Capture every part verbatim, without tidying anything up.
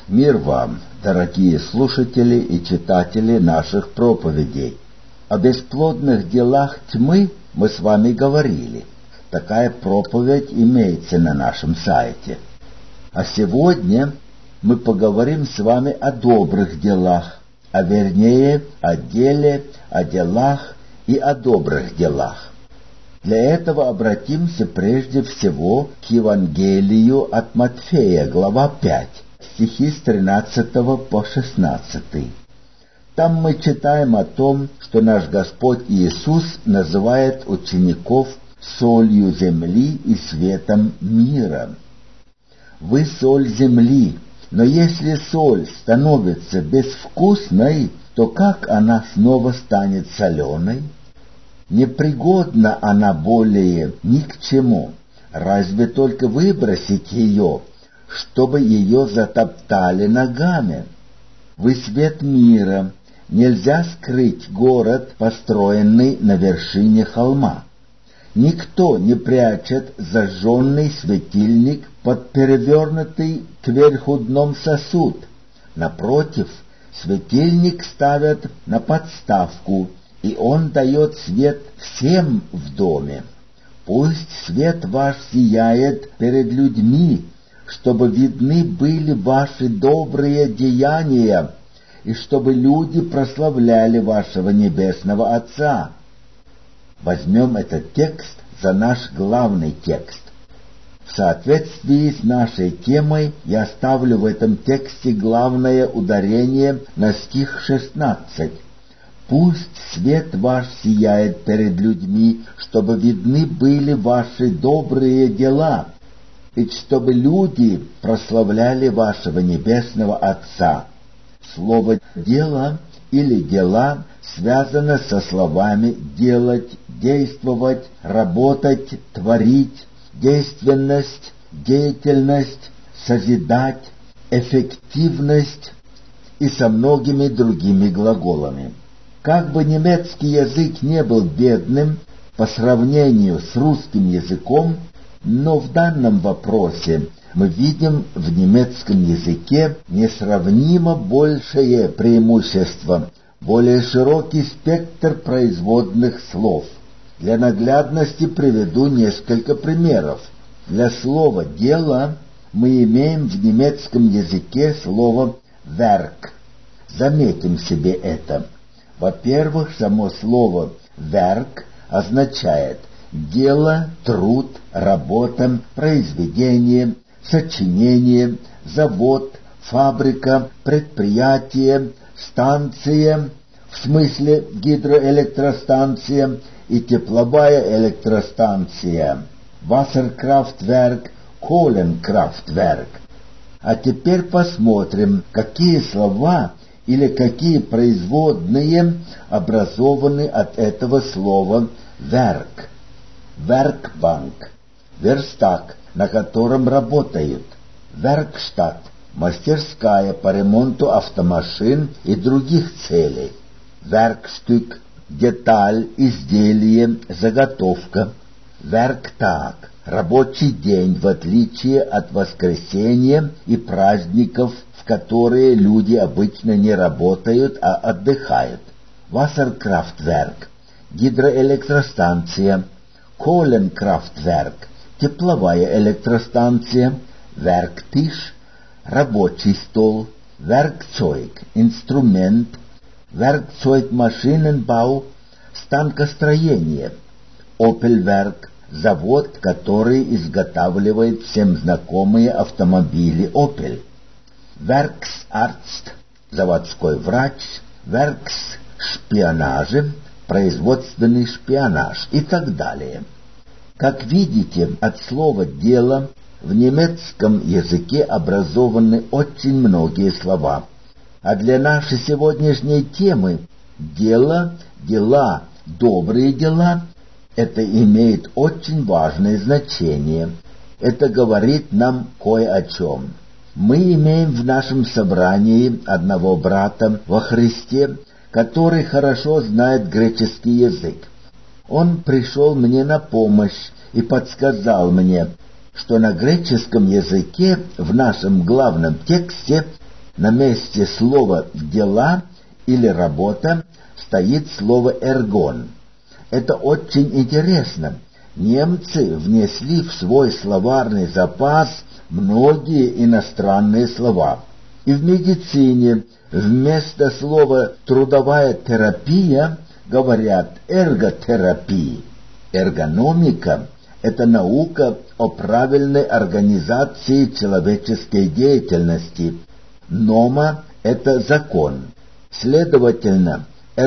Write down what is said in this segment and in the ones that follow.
Мир вам, дорогие слушатели и читатели наших проповедей. О бесплодных делах тьмы мы с вами говорили. Такая проповедь имеется на нашем сайте. А сегодня мы поговорим с вами о добрых делах, а вернее о деле, о делах и о добрых делах. Для этого обратимся прежде всего к Евангелию от Матфея, глава пять, стихи с тринадцатого по шестнадцатый. Там мы читаем о том, что наш Господь Иисус называет учеников солью земли и светом мира. Вы соль земли, но если соль становится безвкусной, то как она снова станет соленой? Непригодна она более ни к чему, разве только выбросить ее, чтобы ее затоптали ногами. Вы свет мира, нельзя скрыть город, построенный на вершине холма. Никто не прячет зажженный светильник под перевернутый кверху дном сосуд. Напротив, светильник ставят на подставку, и он дает свет всем в доме. Пусть свет ваш сияет перед людьми, чтобы видны были ваши добрые деяния, и чтобы люди прославляли вашего Небесного Отца. Возьмем этот текст за наш главный текст. В соответствии с нашей темой я ставлю в этом тексте главное ударение на стих шестнадцать. «Пусть свет ваш сияет перед людьми, чтобы видны были ваши добрые дела, и чтобы люди прославляли вашего Небесного Отца». Слово «дело» или «дела» связано со словами «делать», «действовать», «работать», «творить», «действенность», «деятельность», «созидать», «эффективность» и со многими другими глаголами. Как бы немецкий язык не был бедным по сравнению с русским языком, но в данном вопросе мы видим в немецком языке несравнимо большее преимущество, более широкий спектр производных слов. Для наглядности приведу несколько примеров. Для слова «дело» мы имеем в немецком языке слово «werk». Заметим себе это. Во-первых, само слово «werk» означает дело, труд, работа, произведение, сочинение, завод, фабрика, предприятие, станция, в смысле гидроэлектростанция и тепловая электростанция, Wasserkraftwerk, Kohlenkraftwerk. А теперь посмотрим, какие слова или какие производные образованы от этого слова «werk». Werkbank – верстак, на котором работают. Werkstatt – мастерская по ремонту автомашин и других целей. Werkstück – деталь, изделие, заготовка. Werktag – рабочий день, в отличие от воскресенья и праздников, в которые люди обычно не работают, а отдыхают. Wasserkraftwerk – гидроэлектростанция. Kohlenkraftwerk – тепловая электростанция. Werktisch – рабочий стол. Werkzeug – инструмент. Werkzeugmaschinenbau – станкостроение. Opelwerk – завод, который изготавливает всем знакомые автомобили Opel. Werksarzt – заводской врач. Werksspionage – производственный шпионаж и так далее. Как видите, от слова «дело» в немецком языке образованы очень многие слова. А для нашей сегодняшней темы «дело», «дела», «добрые дела» — это имеет очень важное значение. Это говорит нам кое о чем. Мы имеем в нашем собрании одного брата во Христе, который хорошо знает греческий язык. Он пришел мне на помощь и подсказал мне, что на греческом языке в нашем главном тексте на месте слова «дела» или «работа» стоит слово «эргон». Это очень интересно. Немцы внесли в свой словарный запас многие иностранные слова. И в медицине вместо слова «трудовая терапия» говорят «эрготерапия». Эргономика – это наука о правильной организации человеческой деятельности. Нома – это закон. Следовательно,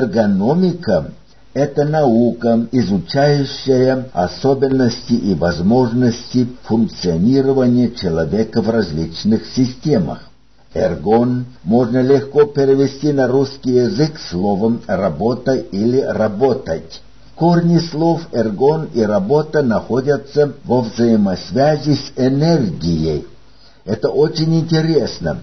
эргономика – это наука, изучающая особенности и возможности функционирования человека в различных системах. Эргон можно легко перевести на русский язык словом «работа» или «работать». Корни слов «эргон» и «работа» находятся во взаимосвязи с энергией. Это очень интересно.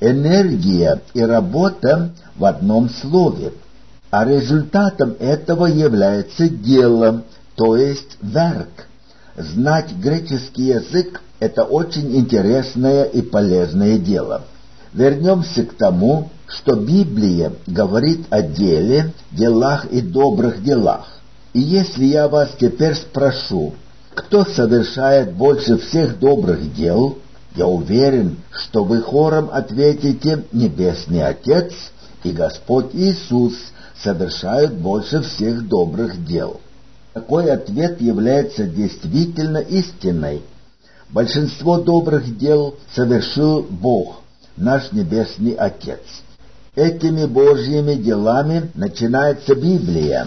Энергия и работа в одном слове. А результатом этого является дело, то есть верк. Знать греческий язык – это очень интересное и полезное дело. Вернемся к тому, что Библия говорит о деле, делах и добрых делах. И если я вас теперь спрошу, кто совершает больше всех добрых дел, я уверен, что вы хором ответите: Небесный Отец и Господь Иисус совершают больше всех добрых дел. Такой ответ является действительно истиной. Большинство добрых дел совершил Бог, наш Небесный Отец. Этими Божьими делами начинается Библия.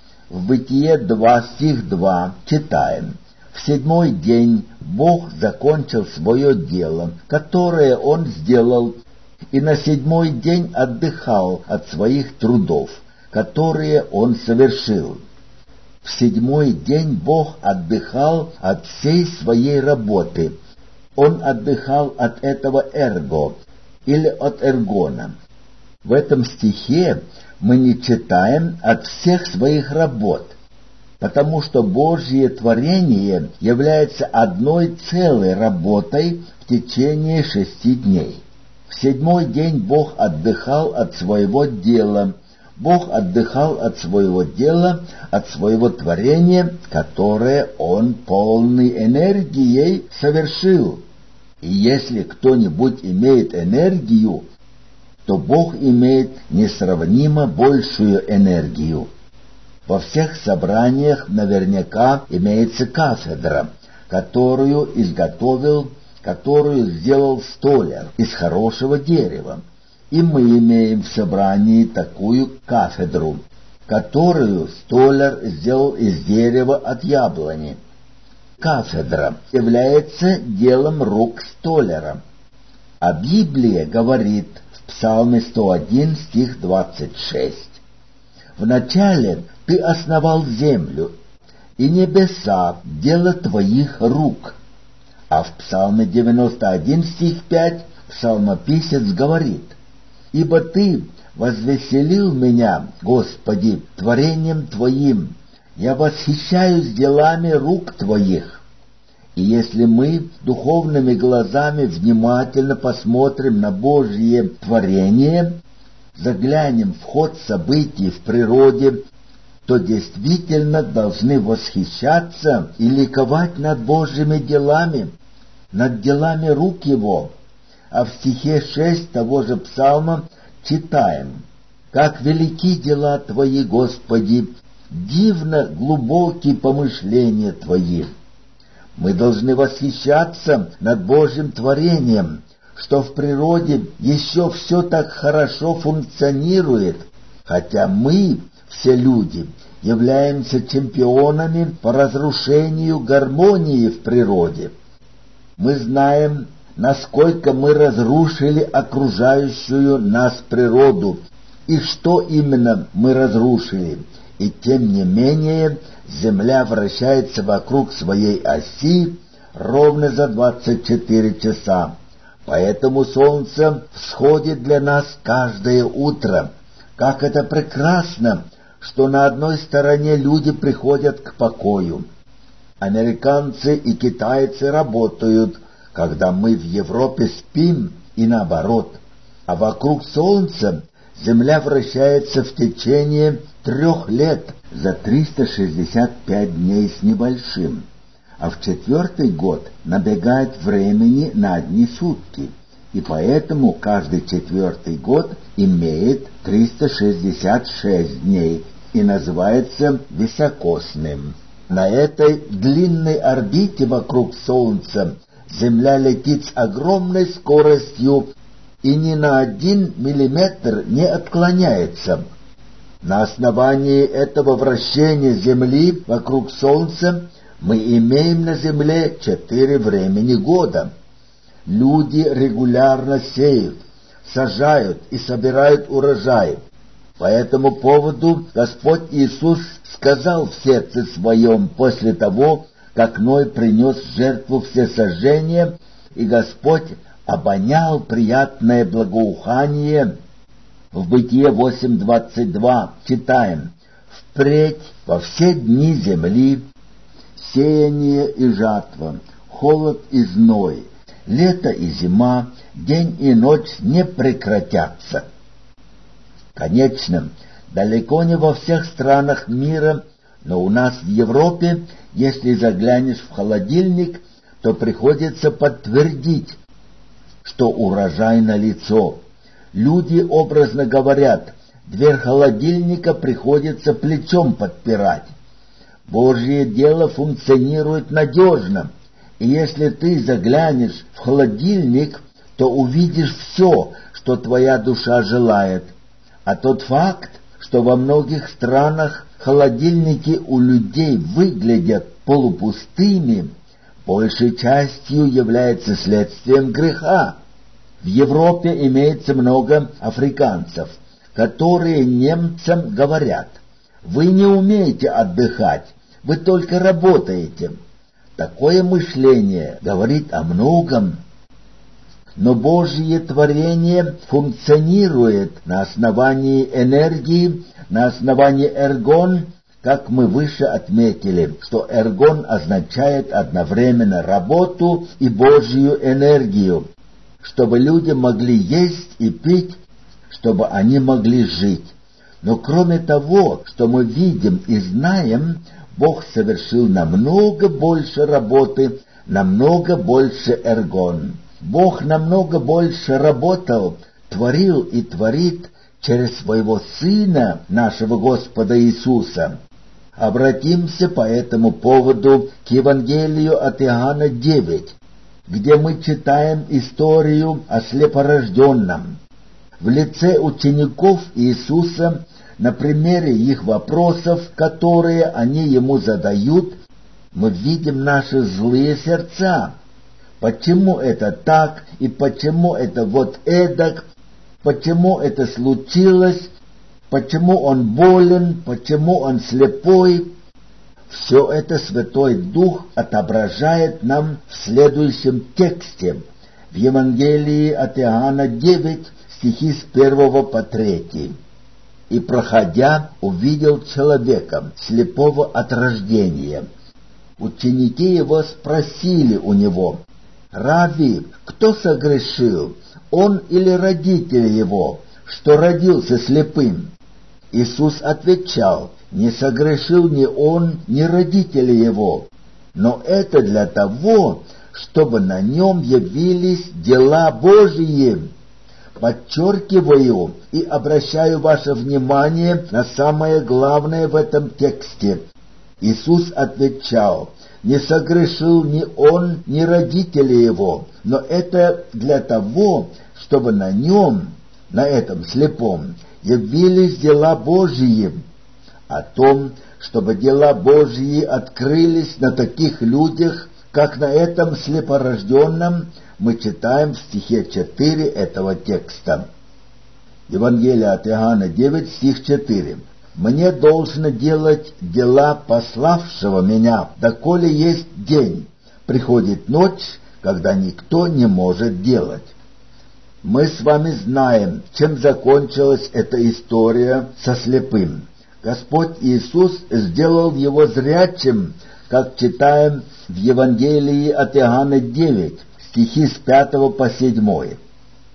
В Бытие два, стих два читаем: «В седьмой день Бог закончил свое дело, которое Он сделал, и на седьмой день отдыхал от своих трудов, которые Он совершил». В седьмой день Бог отдыхал от всей своей работы. Он отдыхал от этого эрго, или от эргона. В этом стихе мы не читаем от всех своих работ, потому что Божье творение является одной целой работой в течение шести дней. В седьмой день Бог отдыхал от своего дела. Бог отдыхал от своего дела, от своего творения, которое Он полной энергией совершил. И если кто-нибудь имеет энергию, то Бог имеет несравнимо большую энергию. Во всех собраниях наверняка имеется кафедра, которую изготовил, которую сделал столяр из хорошего дерева. И мы имеем в собрании такую кафедру, которую столяр сделал из дерева от яблони. Кафедра является делом рук столяра. А Библия говорит в Псалме сто один, стих двадцать шесть: «Вначале ты основал землю, и небеса — дело твоих рук». А в Псалме девяносто один, стих пять псалмописец говорит: «Ибо ты возвеселил меня, Господи, творением Твоим, я восхищаюсь делами рук Твоих». И если мы духовными глазами внимательно посмотрим на Божье творение, заглянем в ход событий в природе, то действительно должны восхищаться и ликовать над Божьими делами, над делами рук Его. А в стихе шесть того же псалма читаем: «Как велики дела Твои, Господи, дивно глубоки помышления Твои». Мы должны восхищаться над Божьим творением, что в природе еще все так хорошо функционирует, хотя мы, все люди, являемся чемпионами по разрушению гармонии в природе. Мы знаем, насколько мы разрушили окружающую нас природу, и что именно мы разрушили, и тем не менее Земля вращается вокруг своей оси ровно за двадцать четыре часа. Поэтому солнце всходит для нас каждое утро. Как это прекрасно, что на одной стороне люди приходят к покою. Американцы и китайцы работают, когда мы в Европе спим, и наоборот. а вокруг Солнца Земля вращается в течение трех лет за триста шестьдесят пять дней с небольшим, а в четвертый год набегает времени на одни сутки, и поэтому каждый четвертый год имеет триста шестьдесят шесть дней и называется високосным. На этой длинной орбите вокруг Солнца Земля летит с огромной скоростью и ни на один миллиметр не отклоняется. На основании этого вращения Земли вокруг Солнца мы имеем на Земле четыре времени года. Люди регулярно сеют, сажают и собирают урожай. По этому поводу Господь Иисус сказал в сердце своем после того, как Ной принес в жертву всесожжения, и Господь обонял приятное благоухание. В Бытие восемь двадцать два читаем: «Впредь во все дни земли сеяние и жатва, холод и зной, лето и зима, день и ночь не прекратятся». Конечно, далеко не во всех странах мира, но у нас в Европе, если заглянешь в холодильник, то приходится подтвердить, что урожай налицо. Люди, образно говорят, дверь холодильника приходится плечом подпирать. Божье дело функционирует надежно, и если ты заглянешь в холодильник, то увидишь все, что твоя душа желает. А тот факт, что во многих странах холодильники у людей выглядят полупустыми, большей частью является следствием греха. В Европе имеется много африканцев, которые немцам говорят: «Вы не умеете отдыхать, вы только работаете». Такое мышление говорит о многом. Но Божье творение функционирует на основании энергии, на основании эргон, как мы выше отметили, что эргон означает одновременно работу и Божью энергию, чтобы люди могли есть и пить, чтобы они могли жить. Но кроме того, что мы видим и знаем, Бог совершил намного больше работы, намного больше эргон. Бог намного больше работал, творил и творит через своего Сына, нашего Господа Иисуса. Обратимся по этому поводу к Евангелию от Иоанна девять, где мы читаем историю о слепорожденном. В лице учеников Иисуса, на примере их вопросов, которые они ему задают, мы видим наши злые сердца. Почему это так, и почему это вот эдак, почему это случилось, почему он болен, почему он слепой. Все это Святой Дух отображает нам в следующем тексте, в Евангелии от Иоанна девять, стихи с первого по третий. «И, проходя, увидел человека, слепого от рождения. Ученики его спросили у него: «Рави, кто согрешил, он или родители его, что родился слепым?» Иисус отвечал: «Не согрешил ни он, ни родители его, но это для того, чтобы на нем явились дела Божьи». Подчеркиваю и обращаю ваше внимание на самое главное в этом тексте. Иисус отвечал: «Не согрешил ни он, ни родители его, но это для того, чтобы на нем, на этом слепом, явились дела Божьи». О том, чтобы дела Божьи открылись на таких людях, как на этом слепорожденном, мы читаем в стихе четыре этого текста. Евангелие от Иоанна девять, стих четыре. «Мне должно делать дела пославшего меня, доколе есть день. Приходит ночь, когда никто не может делать». Мы с вами знаем, чем закончилась эта история со слепым. Господь Иисус сделал его зрячим, как читаем в Евангелии от Иоанна девять, стихи с пятого по седьмой.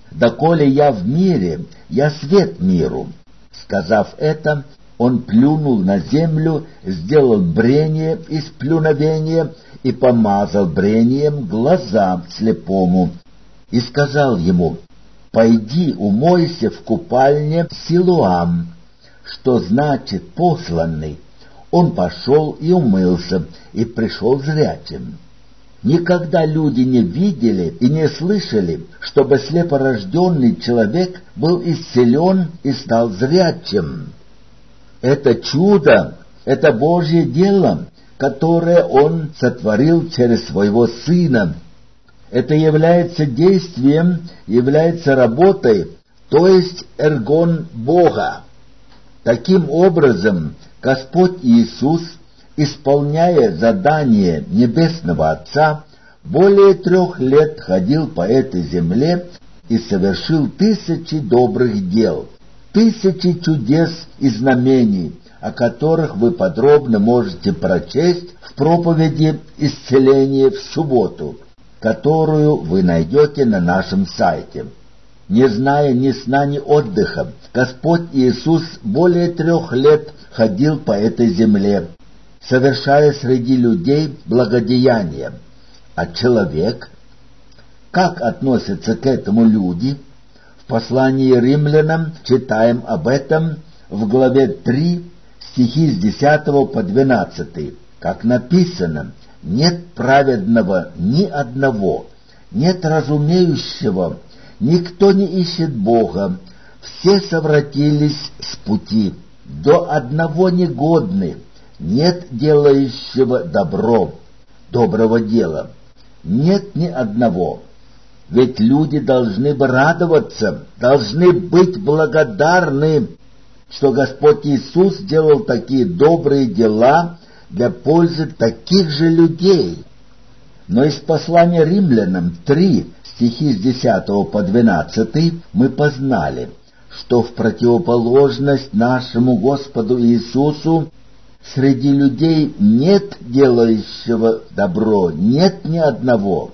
«Доколе я в мире, я свет миру». Сказав это, он плюнул на землю, сделал брение из плюновения и помазал брением глаза слепому, и сказал ему: «Пойди умойся в купальне Силуам», что значит «посланный». Он пошел и умылся, и пришел зрячим. Никогда люди не видели и не слышали, чтобы слепорожденный человек был исцелен и стал зрячим. Это чудо, это Божье дело, которое Он сотворил через Своего Сына. Это является действием, является работой, то есть эргон Бога. Таким образом, Господь Иисус, исполняя задание Небесного Отца, более трех лет ходил по этой земле и совершил тысячи добрых дел, тысячи чудес и знамений, о которых вы подробно можете прочесть в проповеди «Исцеление в субботу», которую вы найдете на нашем сайте. Не зная ни сна, ни отдыха, Господь Иисус более трех лет ходил по этой земле, совершая среди людей благодеяния. А человек, как относятся к этому люди? В послании римлянам читаем об этом в главе три, стихи с десятого по двенадцатый, как написано: «Нет праведного ни одного, нет разумеющего, никто не ищет Бога, все совратились с пути, до одного негодны, нет делающего добро, доброго дела, нет ни одного». Ведь люди должны бы радоваться, должны быть благодарны, что Господь Иисус делал такие добрые дела для пользы таких же людей. Но из послания римлянам три, стихи с десятого по двенадцатый, мы познали, что в противоположность нашему Господу Иисусу среди людей нет делающего добро, нет ни одного.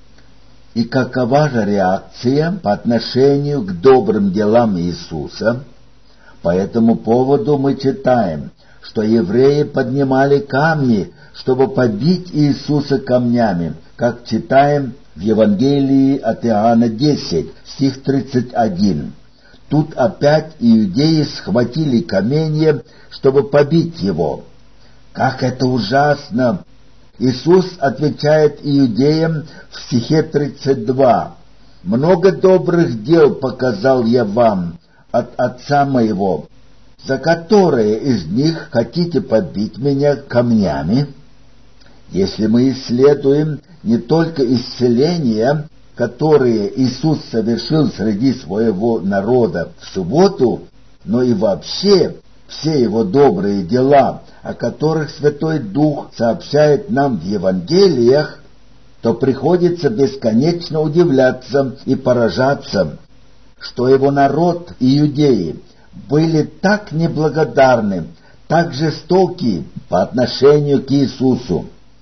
И какова же реакция по отношению к добрым делам Иисуса? По этому поводу мы читаем, что евреи поднимали камни, чтобы побить Иисуса камнями, как читаем в Евангелии от Иоанна десять, стих тридцать один. Тут опять иудеи схватили каменья, чтобы побить его. Как это ужасно! Иисус отвечает иудеям в стихе тридцать два: «Много добрых дел показал я вам от Отца моего, за которые из них хотите побить меня камнями?» Если мы исследуем не только исцеления, которые Иисус совершил среди своего народа в субботу, но и вообще все Его добрые дела, о которых Святой Дух сообщает нам в Евангелиях, то приходится бесконечно удивляться и поражаться, что Его народ, иудеи, были так неблагодарны, так жестоки по отношению к Иисусу.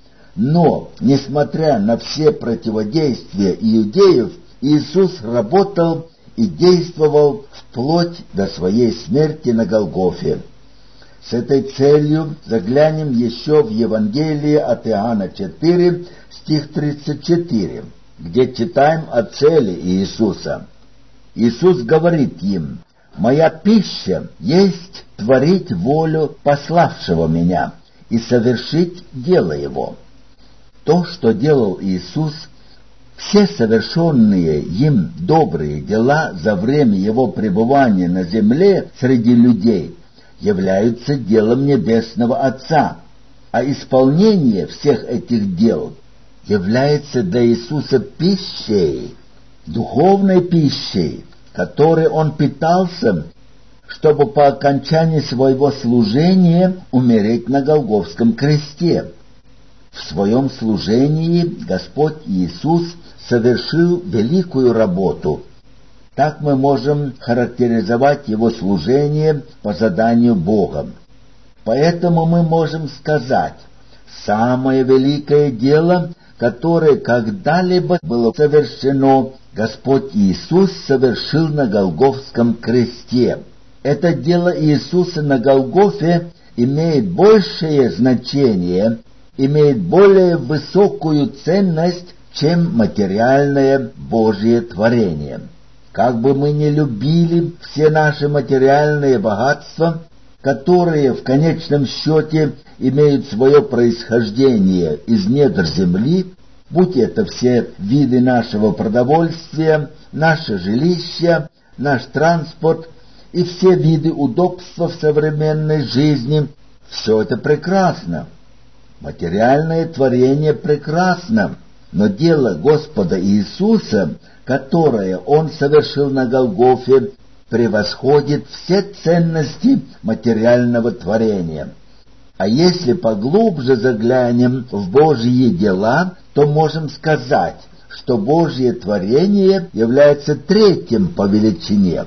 Но, несмотря на все противодействия иудеев, Иисус работал и действовал вплоть до своей смерти на Голгофе. С этой целью заглянем еще в Евангелие от Иоанна четыре, стих тридцать четыре, где читаем о цели Иисуса. Иисус говорит им: «Моя пища есть творить волю пославшего Меня и совершить дело Его». То, что делал Иисус, все совершенные им добрые дела за время Его пребывания на земле среди людей, являются делом Небесного Отца, а исполнение всех этих дел является для Иисуса пищей, духовной пищей, которой Он питался, чтобы по окончании своего служения умереть на Голгофском кресте. В своем служении Господь Иисус совершил великую работу. Так мы можем характеризовать Его служение по заданию Бога. Поэтому мы можем сказать: самое великое дело, которое когда-либо было совершено Господь Иисус совершил на Голгофском кресте. Это дело Иисуса на Голгофе имеет большее значение, имеет более высокую ценность, чем материальное Божие творение. Как бы мы ни любили все наши материальные богатства, которые в конечном счете имеют свое происхождение из недр земли, будь это все виды нашего продовольствия, наше жилище, наш транспорт и все виды удобства в современной жизни, все это прекрасно. Материальное творение прекрасно, но дело Господа Иисуса, которое Он совершил на Голгофе, превосходит все ценности материального творения. А если поглубже заглянем в Божьи дела, то можем сказать, что Божье творение является третьим по величине.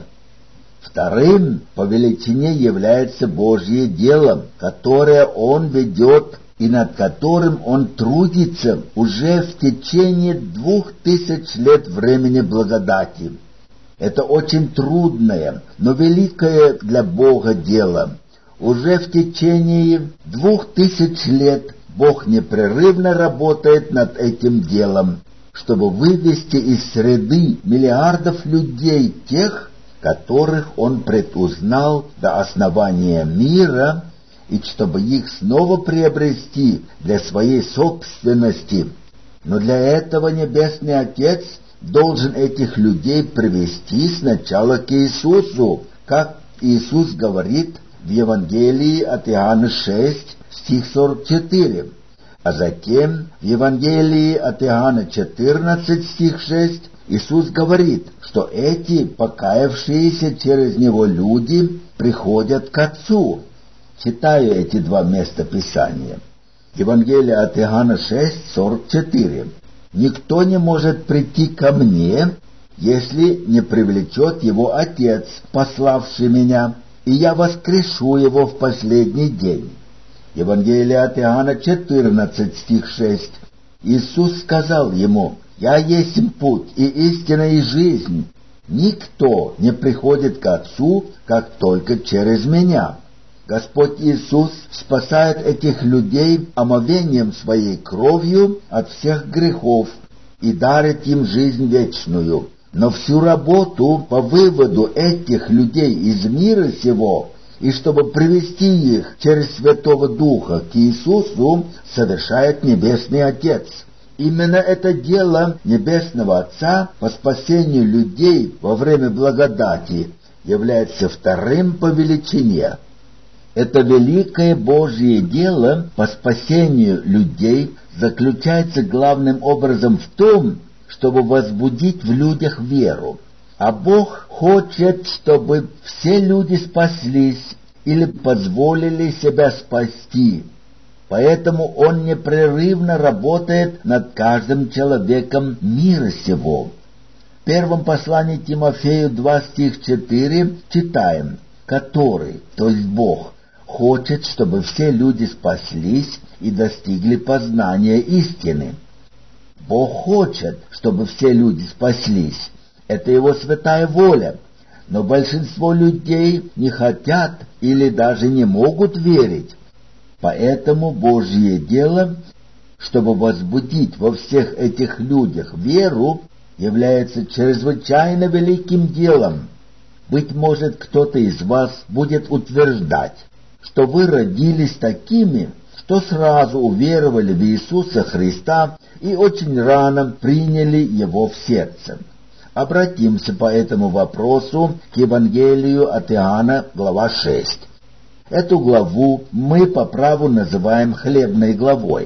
Вторым по величине является Божье дело, которое Он ведет и над которым Он трудится уже в течение двух тысяч лет времени благодати. Это очень трудное, но великое для Бога дело. Уже в течение двух тысяч лет Бог непрерывно работает над этим делом, чтобы вывести из среды миллиардов людей тех, которых Он предузнал до основания мира, и чтобы их снова приобрести для своей собственности. Но для этого Небесный Отец должен этих людей привести сначала к Иисусу, как Иисус говорит в Евангелии от Иоанна шесть, стих сорок четыре, а затем в Евангелии от Иоанна четырнадцать, стих шесть, Иисус говорит, что эти покаявшиеся через Него люди приходят к Отцу. Читаю эти два места Писания. Евангелие от Иоанна шесть, сорок четыре. «Никто не может прийти ко мне, если не привлечет его Отец, пославший меня, и я воскрешу его в последний день». Евангелие от Иоанна четырнадцать, стих шесть. Иисус сказал ему: «Я есть путь и истина и жизнь. Никто не приходит к Отцу, как только через меня». Господь Иисус спасает этих людей омовением Своей кровью от всех грехов и дарит им жизнь вечную. Но всю работу по выводу этих людей из мира сего и чтобы привести их через Святого Духа к Иисусу, совершает Небесный Отец. Именно это дело Небесного Отца по спасению людей во время благодати является вторым по величине. Это великое Божье дело по спасению людей заключается главным образом в том, чтобы возбудить в людях веру. А Бог хочет, чтобы все люди спаслись или позволили себя спасти. Поэтому Он непрерывно работает над каждым человеком мира сего. В первом послании Тимофею два, стих четыре читаем: «Который, то есть Бог, хочет, чтобы все люди спаслись и достигли познания истины». Бог хочет, чтобы все люди спаслись. Это Его святая воля. Но большинство людей не хотят или даже не могут верить. Поэтому Божье дело, чтобы возбудить во всех этих людях веру, является чрезвычайно великим делом. Быть может, кто-то из вас будет утверждать, что вы родились такими, что сразу уверовали в Иисуса Христа и очень рано приняли Его в сердце. Обратимся по этому вопросу к Евангелию от Иоанна, глава шесть. Эту главу мы по праву называем хлебной главой.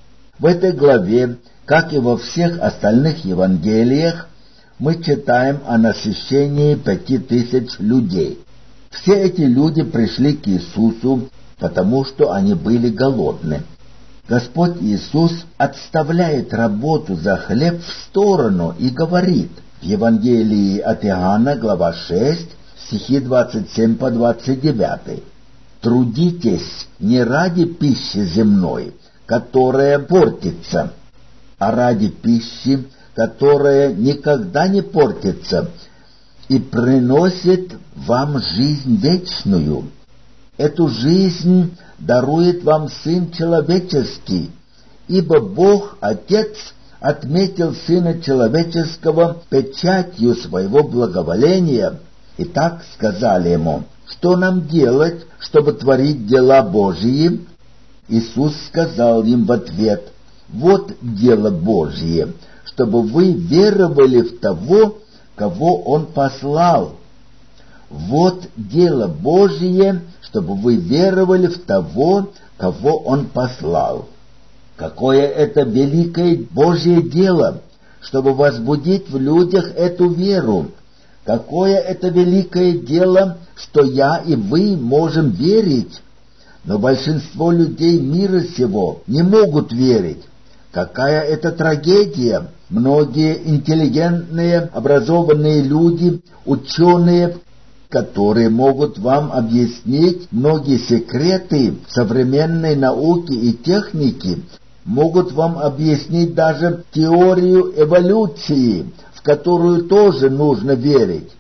В этой главе, как и во всех остальных Евангелиях, мы читаем о насыщении пяти тысяч людей. Все эти люди пришли к Иисусу, потому что они были голодны. Господь Иисус отставляет работу за хлеб в сторону и говорит в Евангелии от Иоанна, глава шесть, стихи двадцать семь по двадцать девять. «Трудитесь не ради пищи земной, которая портится, а ради пищи, которая никогда не портится и приносит вам жизнь вечную. Эту жизнь дарует вам Сын Человеческий, ибо Бог Отец отметил Сына Человеческого печатью своего благоволения. И так сказали ему: что нам делать, чтобы творить дела Божьи? Иисус сказал им в ответ: вот дело Божье, чтобы вы веровали в того, кого Он послал. Вот дело Божье, чтобы вы веровали в того, кого Он послал. Какое это великое Божье дело, чтобы возбудить в людях эту веру! Какое это великое дело, что я и вы можем верить! Но большинство людей мира сего не могут верить. Какая это трагедия! Многие интеллигентные, образованные люди, ученые, которые могут вам объяснить многие секреты современной науки и техники, могут вам объяснить даже теорию эволюции, в которую тоже нужно верить.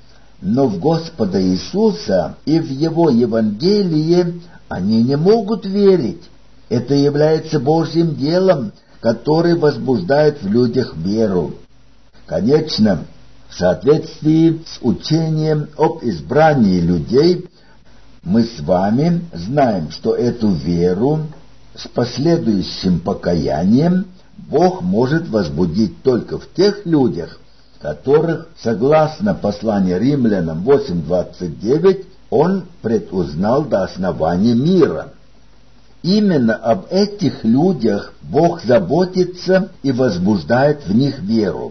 Но в Господа Иисуса и в Его Евангелие они не могут верить. Это является Божьим делом, который возбуждает в людях веру. Конечно, в соответствии с учением об избрании людей, мы с вами знаем, что эту веру с последующим покаянием Бог может возбудить только в тех людях, которых, согласно посланию Римлянам восемь двадцать девять, Он предузнал до основания мира. Именно об этих людях Бог заботится и возбуждает в них веру.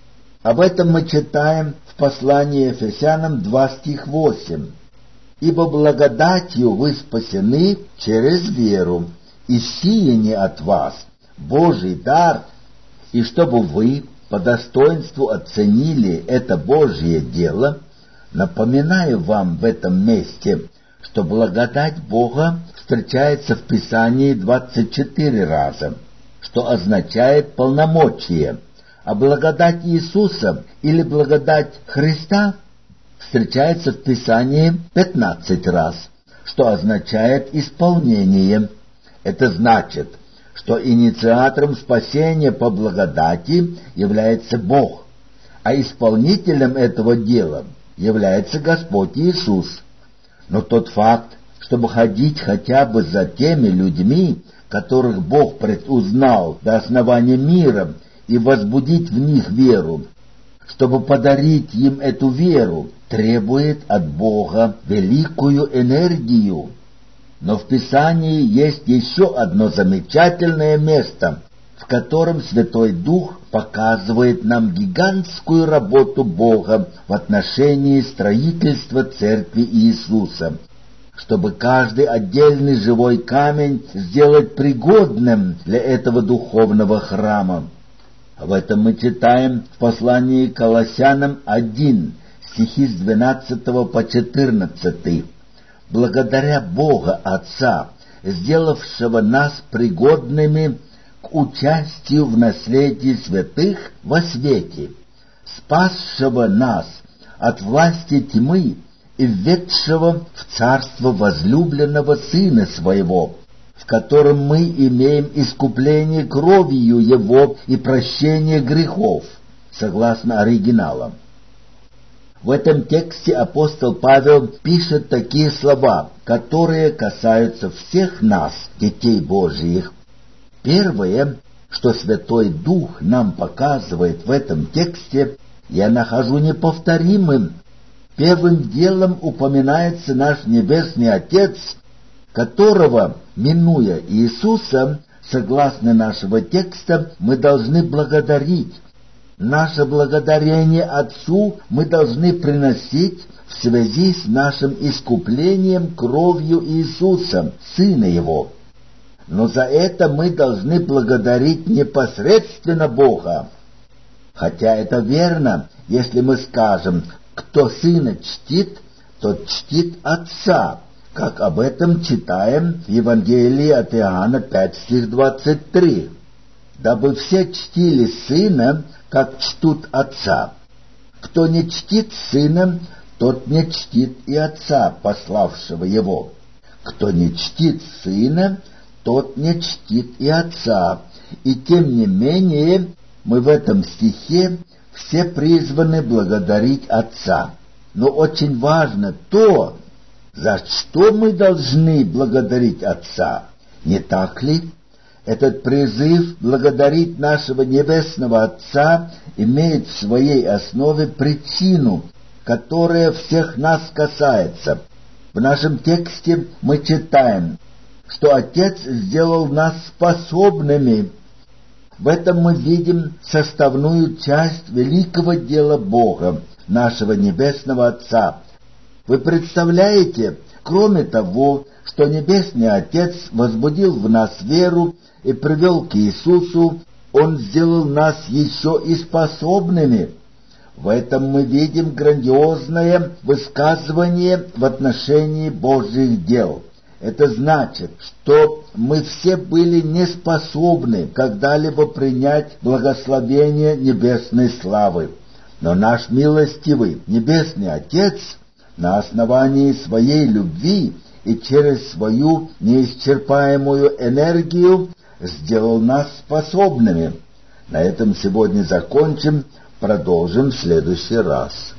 Об этом мы читаем в послании Ефесянам два стих восемь. «Ибо благодатью вы спасены через веру, и сие не от вас, Божий дар, и чтобы вы по достоинству оценили это Божье дело, напоминаю вам в этом месте, что благодать Бога встречается в Писании двадцать четыре раза, что означает полномочие, а благодать Иисуса или благодать Христа встречается в Писании пятнадцать раз, что означает исполнение. Это значит, что инициатором спасения по благодати является Бог, а исполнителем этого дела является Господь Иисус. Но тот факт, чтобы ходить хотя бы за теми людьми, которых Бог предузнал до основания мира, и возбудить в них веру, чтобы подарить им эту веру, требует от Бога великую энергию. Но в Писании есть еще одно замечательное место, в котором Святой Дух показывает нам гигантскую работу Бога в отношении строительства Церкви Иисуса, чтобы каждый отдельный живой камень сделать пригодным для этого духовного храма. Об этом мы читаем в послании к Колоссянам один, стихи с двенадцатого по четырнадцатый. «Благодаря Бога Отца, сделавшего нас пригодными к участию в наследии святых во свете, спасшего нас от власти тьмы и введшего в царство возлюбленного Сына Своего, в котором мы имеем искупление кровью Его и прощение грехов», согласно оригиналам. В этом тексте апостол Павел пишет такие слова, которые касаются всех нас, детей Божьих. Первое, что Святой Дух нам показывает в этом тексте, я нахожу неповторимым. Первым делом упоминается наш Небесный Отец, которого, минуя Иисуса, согласно нашего текста, мы должны благодарить. Наше благодарение Отцу мы должны приносить в связи с нашим искуплением кровью Иисуса, Сына Его. Но за это мы должны благодарить непосредственно Бога. Хотя это верно, если мы скажем: кто Сына чтит, тот чтит Отца, как об этом читаем в Евангелии от Иоанна пять, стих двадцать три. Дабы все чтили Сына, как чтут Отца. Кто не чтит Сына, тот не чтит и Отца, пославшего Его. Кто не чтит Сына, тот не чтит и Отца. И тем не менее мы в этом стихе все призваны благодарить Отца. Но очень важно то, за что мы должны благодарить Отца. Не так ли? Этот призыв благодарить нашего Небесного Отца имеет в своей основе причину, которая всех нас касается. В нашем тексте мы читаем, что Отец сделал нас способными. В этом мы видим составную часть великого дела Бога, нашего Небесного Отца. Вы представляете, кроме того, что Небесный Отец возбудил в нас веру и привел к Иисусу, Он сделал нас еще и способными. В этом мы видим грандиозное высказывание в отношении Божьих дел. Это значит, что мы все были не способны когда-либо принять благословение небесной славы. Но наш милостивый Небесный Отец на основании своей любви и через свою неисчерпаемую энергию сделал нас способными. На этом сегодня закончим, продолжим в следующий раз.